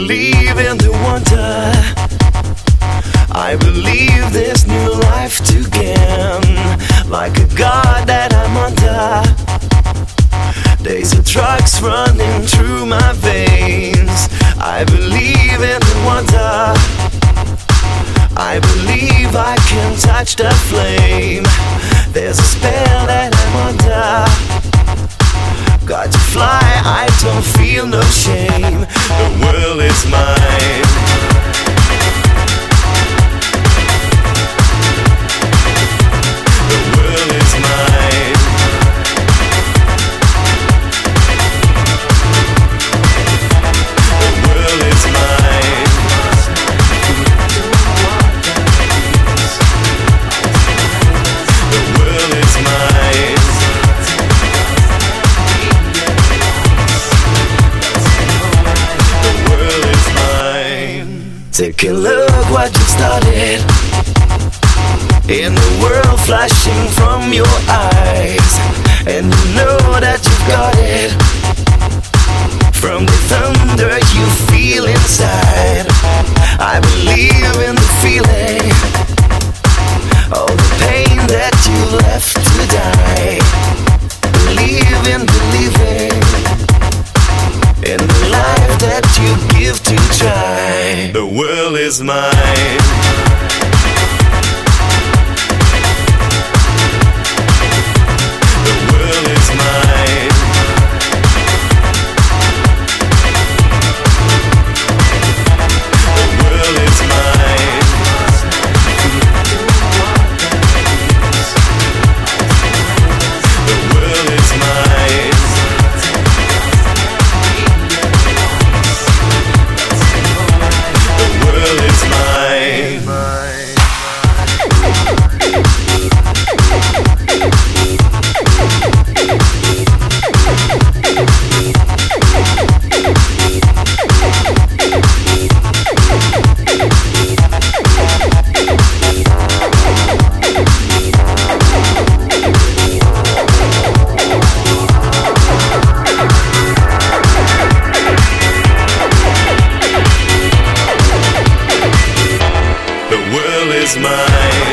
believe in the wonder. I believe there's new life to gain. Like a god that I'm under. Days of drugs running through my veins. I believe in the wonder. I believe I can touch the flame. There's a spell that I'm under. Got to fly, I don't feel no shame. The world is mine. The world is mine. The world is mine. The world is mine. Take a look what you started. In the world flashing from your eyes, and you know that you've got it. From the thunder you feel inside, I believe in the feeling. All the pain that you left to die. Believe in believing in the life that you give to try. The world is mine. The world is mine. The world is mine. The world is mine. The world is mine. The world is mine.